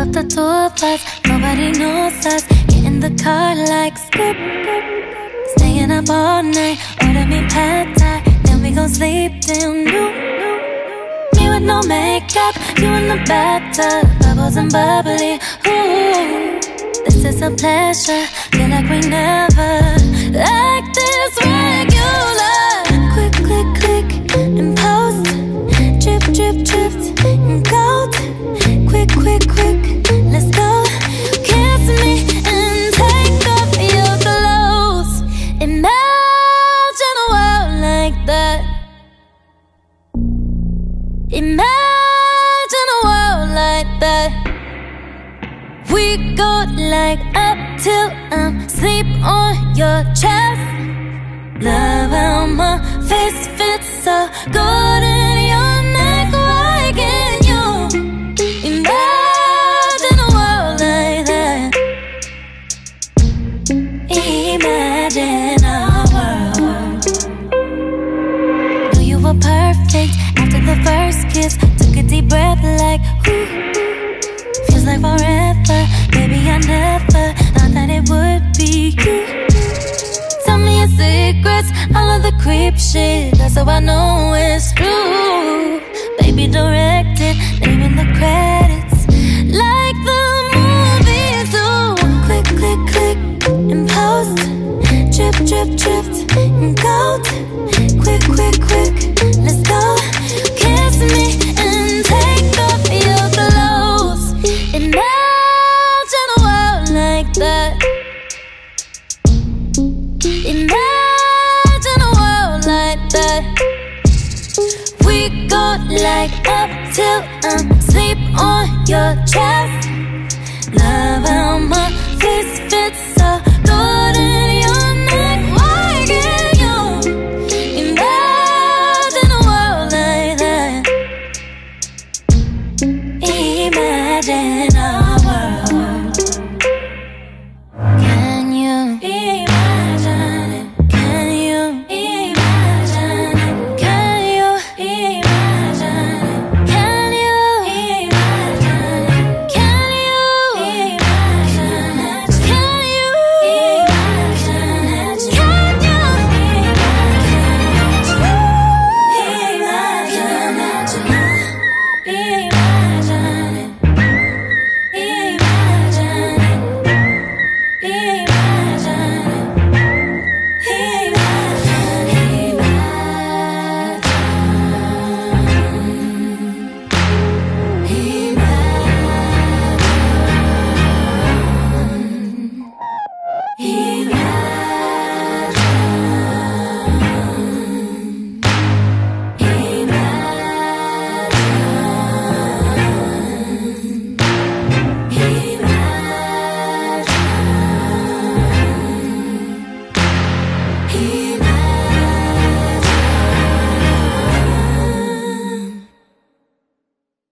but the two of us, nobody knows us. Get in the car like skip. Staying up all night, order me pad thai, then we gon' sleep till noon. Me with no makeup, you in the bathtub, bubbles and bubbly. Ooh, this is a pleasure, feel like we never like this regular. Quick, click, click, and post. Drip, drip, dripped in gold. Quick, quick, quick, let's go. Kiss me and take off your clothes. Imagine a world like that. Imagine a world like that. We go like up till I'm asleep on your chest. Love how my face fits so good in your neck. Why can't you imagine a world like that? Imagine a world. Knew you were perfect after the first kiss. Took a deep breath like ooh. Feels like forever. Baby, I never thought that it would be you. Tell me your secrets, all of the creep shit. That's how I know it's true. Baby, directed, name in the credits, like the movies do. Click, click, click, and post. Drip, drip, dripped in gold. Quick, quick, quick, let's go. Kiss me and take off your clothes. Imagine a world like that. Imagine a world like that. We go like up till I'm asleep on your chest. Love how my face fits so